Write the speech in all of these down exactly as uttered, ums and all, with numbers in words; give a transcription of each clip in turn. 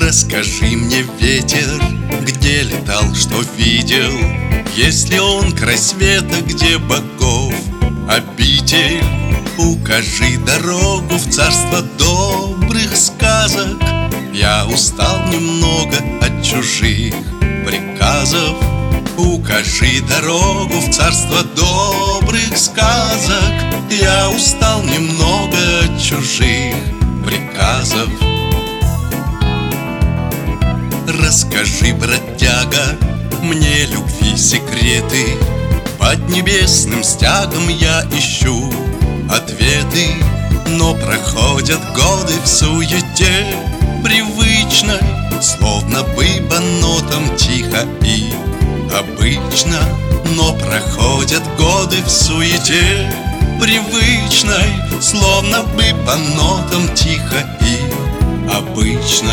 Расскажи мне, ветер, где летал, что видел? Есть ли он край света, где богов обитель? Укажи дорогу в царство добрых сказок. Я устал немного от чужих приказов. Укажи дорогу в царство добрых сказок. Я устал немного от чужих приказов. Расскажи, бродяга, мне любви секреты. Под небесным стягом я ищу ответы. Но проходят годы в суете привычной, словно бы по нотам тихо и обычно. Но проходят годы в суете привычной, словно бы по нотам тихо и обычно.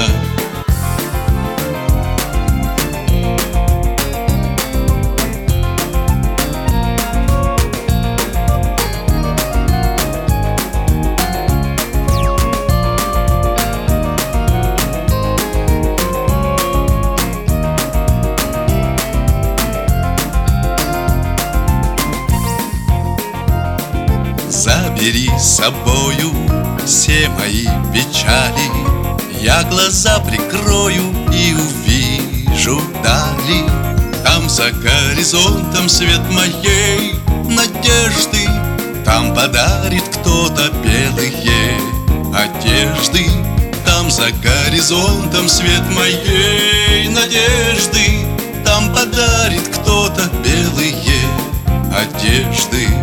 Забери с собою все мои печали. Я глаза прикрою и увижу дали. Там за горизонтом свет моей надежды. Там подарит кто-то белые одежды. Там за горизонтом свет моей надежды. Там подарит кто-то белые одежды.